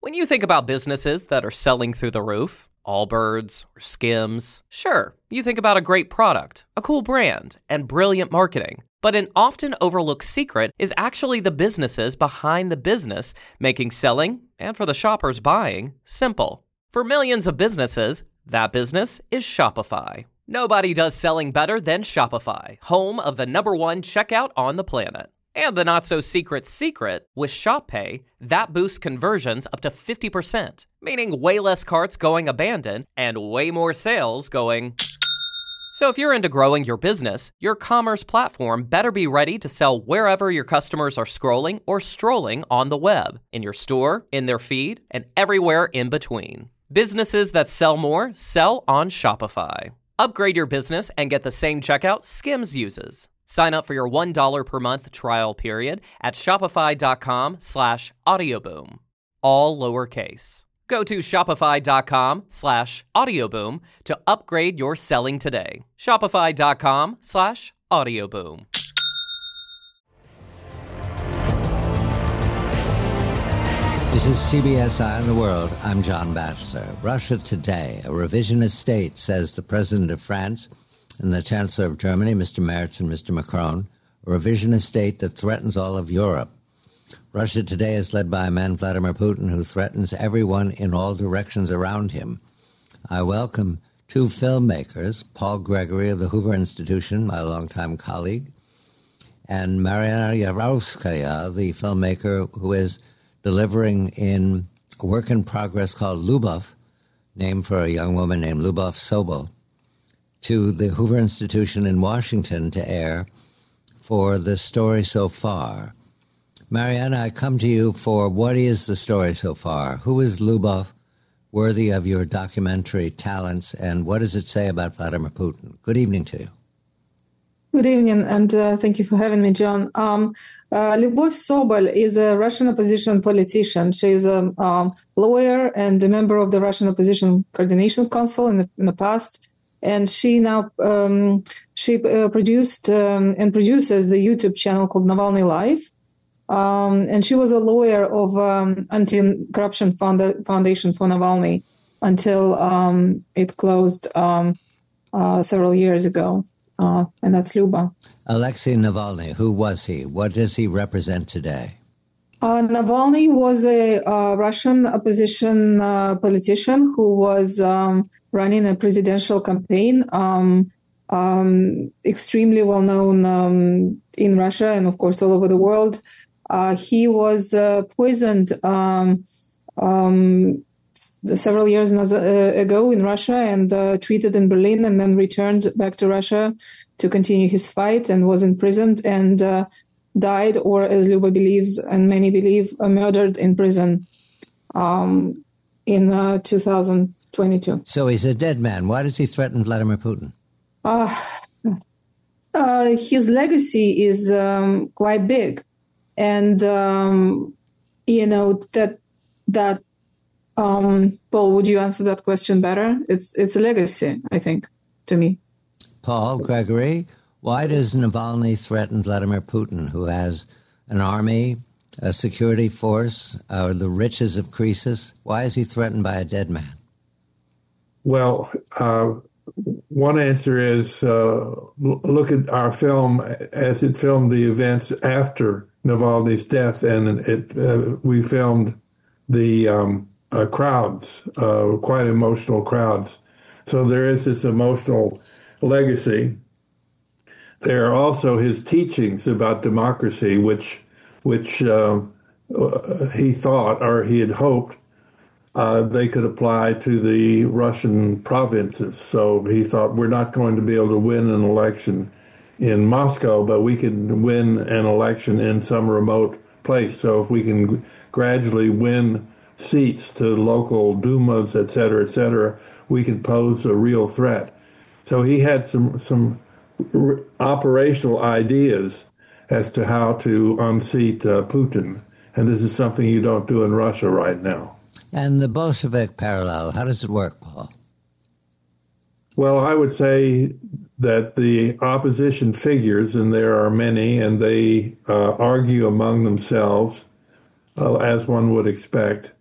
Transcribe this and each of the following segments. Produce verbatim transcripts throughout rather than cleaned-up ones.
When you think about businesses that are selling through the roof, Allbirds or Skims, sure, you think about a great product, a cool brand, and brilliant marketing. But an often overlooked secret is actually the businesses behind the business, making selling, and for the shoppers buying, simple. For millions of businesses, that business is Shopify. Nobody does selling better than Shopify, home of the number one checkout on the planet. And the not-so-secret secret, with ShopPay, that boosts conversions up to fifty percent, meaning way less carts going abandoned and way more sales going... So if you're into growing your business, your commerce platform better be ready to sell wherever your customers are scrolling or strolling on the web, in your store, in their feed, and everywhere in between. Businesses that sell more sell on Shopify. Upgrade your business and get the same checkout Skims uses. Sign up for your one dollar per month trial period at shopify.com slash audioboom. All lowercase. Go to shopify.com slash audioboom to upgrade your selling today. Shopify.com slash audioboom. This is C B S Eye on the World. I'm John Batchelor. Russia Today. A revisionist state, says the President of France and the Chancellor of Germany, Mister Merz and Mister Macron, a revisionist state that threatens all of Europe. Russia Today is led by a man, Vladimir Putin, who threatens everyone in all directions around him. I welcome two filmmakers, Paul Gregory of the Hoover Institution, my longtime colleague, and Mariana Yarovskaya, the filmmaker who is delivering in a work in progress called Lubov, named for a young woman named Lubov Sobol, to the Hoover Institution in Washington to air for The Story So Far. Mariana, I come to you for what is the story so far? Who is Lubov, worthy of your documentary talents, and what does it say about Vladimir Putin? Good evening to you. Good evening, and uh, thank you for having me, John. Um, uh, Lyubov Sobol is a Russian opposition politician. She is a um, lawyer and a member of the Russian Opposition Coordination Council in the, in the past. And she now um, she uh, produced um, and produces the YouTube channel called Navalny Live. Um, and she was a lawyer of um, Anti-Corruption Found- Foundation for Navalny until um, it closed um, uh, several years ago. Uh, and that's Luba. Alexei Navalny, who was he? What does he represent today? Uh, Navalny was a uh, Russian opposition uh, politician who was um, running a presidential campaign, um, um, extremely well known um, in Russia and, of course, all over the world. Uh, he was uh, poisoned um, um, several years ago in Russia and uh, treated in Berlin, and then returned back to Russia to continue his fight, and was imprisoned and uh, died, or as Luba believes and many believe, uh, murdered in prison um, in uh, two thousand twenty-two. So he's a dead man. Why does he threaten Vladimir Putin? Uh, uh, his legacy is um, quite big. And, um, you know, that, that um, Paul, would you answer that question better? It's it's a legacy, I think, to me. Paul Gregory, why does Navalny threaten Vladimir Putin, who has an army, a security force, or the riches of Croesus? Why is he threatened by a dead man? Well, uh, one answer is uh, look at our film as it filmed the events after Navalny's death, and it uh, we filmed the um, uh, crowds, uh, quite emotional crowds. So there is this emotional legacy. There are also his teachings about democracy, which which uh, he thought, or he had hoped, uh, they could apply to the Russian provinces. So he thought, we're not going to be able to win an election in Moscow, but we can win an election in some remote place. So if we can gradually win seats to local Dumas, et cetera, et cetera, we can pose a real threat. So he had some some r- operational ideas as to how to unseat uh, Putin. And this is something you don't do in Russia right now. And the Bolshevik parallel, how does it work, Paul? Well, I would say that the opposition figures, and there are many, and they uh, argue among themselves, uh, as one would expect.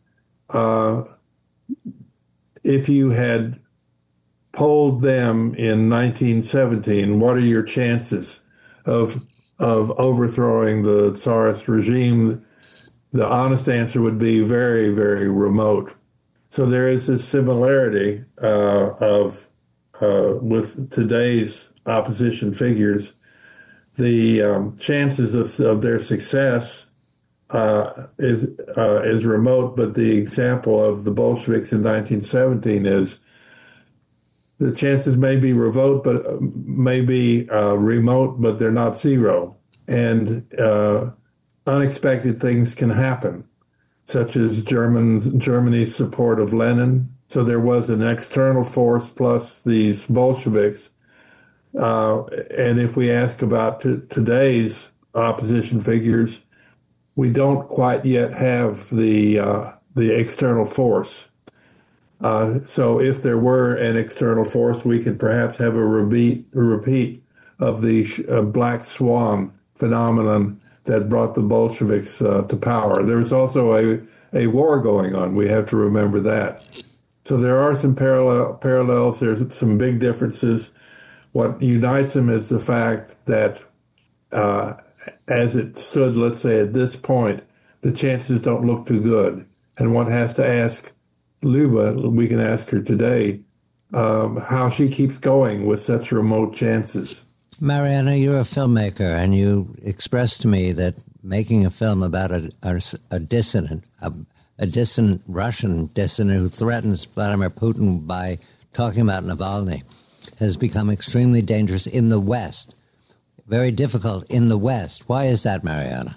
uh, if you had polled them in nineteen seventeen, what are your chances of of overthrowing the Tsarist regime? The honest answer would be very, very remote. So there is this similarity uh, of uh, with today's opposition figures. The um, chances of, of their success uh, is uh, is remote, but the example of the Bolsheviks in nineteen seventeen is the chances may be remote, but uh, may be uh, remote, but they're not zero, and uh, unexpected things can happen, such as Germans, Germany's support of Lenin. So there was an external force plus these Bolsheviks. Uh, and if we ask about t- today's opposition figures, we don't quite yet have the uh, the external force. Uh, so if there were an external force, we could perhaps have a repeat, a repeat of the sh- uh, Black Swan phenomenon that brought the Bolsheviks uh, to power. There was also a, a war going on. We have to remember that. So there are some parallel parallels. There's some big differences. What unites them is the fact that uh, as it stood, let's say, at this point, the chances don't look too good. And one has to ask Luba, we can ask her today, um, how she keeps going with such remote chances. Mariana, you're a filmmaker, and you expressed to me that making a film about a, a, a dissident, a, a dissident Russian dissident who threatens Vladimir Putin by talking about Navalny has become extremely dangerous in the West, very difficult in the West. Why is that, Mariana?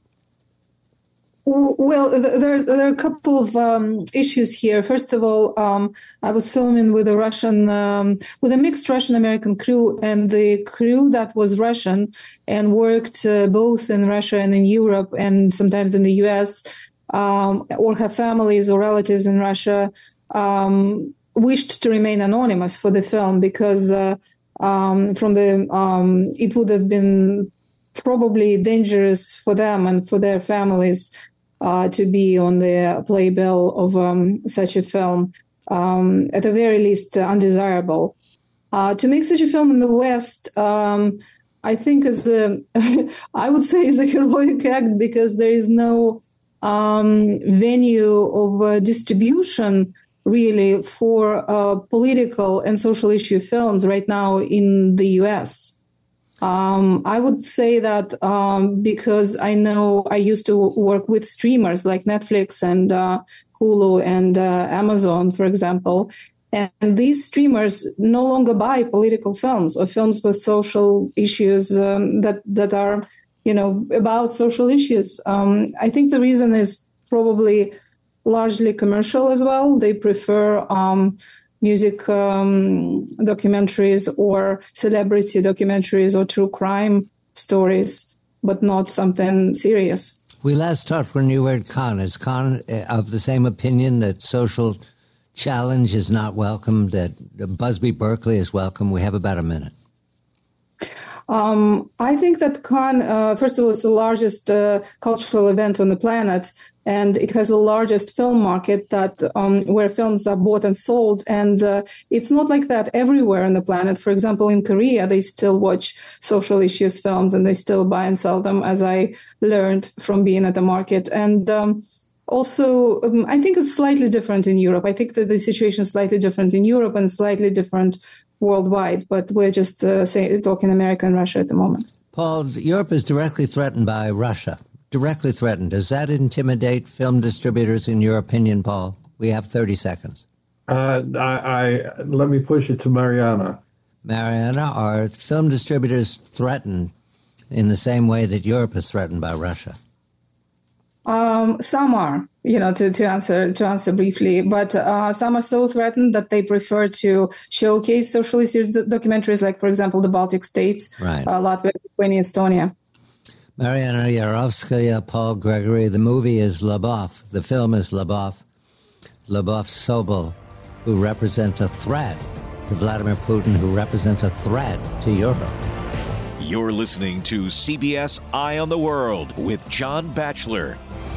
Well, there, there are a couple of um, issues here. First of all, um, I was filming with a Russian, um, with a mixed Russian-American crew, and the crew that was Russian and worked uh, both in Russia and in Europe and sometimes in the U S, um, or have families or relatives in Russia, um, wished to remain anonymous for the film because uh, um, from the um, it would have been probably dangerous for them and for their families Uh, to be on the playbill of um, such a film, um, at the very least uh, undesirable. Uh, to make such a film in the West, um, I think is a, I would say is a heroic act because there is no um, venue of uh, distribution really for uh, political and social issue films right now in the U S. Um, I would say that um, because I know I used to work with streamers like Netflix and uh, Hulu and uh, Amazon, for example, and these streamers no longer buy political films or films with social issues um, that that are, you know, about social issues. Um, I think the reason is probably largely commercial as well. They prefer um, music um, documentaries or celebrity documentaries or true crime stories, but not something serious. We last talked when you were at Cannes. Is Cannes of the same opinion that social challenge is not welcome, that Busby Berkeley is welcome? We have about a minute. Um, I think that Cannes, uh, first of all, it's the largest uh, cultural event on the planet, and it has the largest film market that um, where films are bought and sold. And uh, it's not like that everywhere on the planet. For example, in Korea, they still watch social issues films and they still buy and sell them, as I learned from being at the market. And um, also, um, I think it's slightly different in Europe. I think that the situation is slightly different in Europe and slightly different worldwide, but we're just uh, say, talking America and Russia at the moment. Paul, Europe is directly threatened by Russia. Directly threatened. Does that intimidate film distributors, in your opinion, Paul? We have thirty seconds. Uh, I, I let me push it to Mariana. Mariana, are film distributors threatened in the same way that Europe is threatened by Russia? Um, some are, you know, to, to answer to answer briefly, but uh, some are so threatened that they prefer to showcase social issues documentaries, like, for example, the Baltic states, right. uh, Latvia, Lithuania, Estonia. Mariana Yarovskaya, Paul Gregory. The movie is Lubov. The film is Lubov. Lubov Sobol, who represents a threat to Vladimir Putin, who represents a threat to Europe. You're listening to C B S Eye on the World with John Batchelor.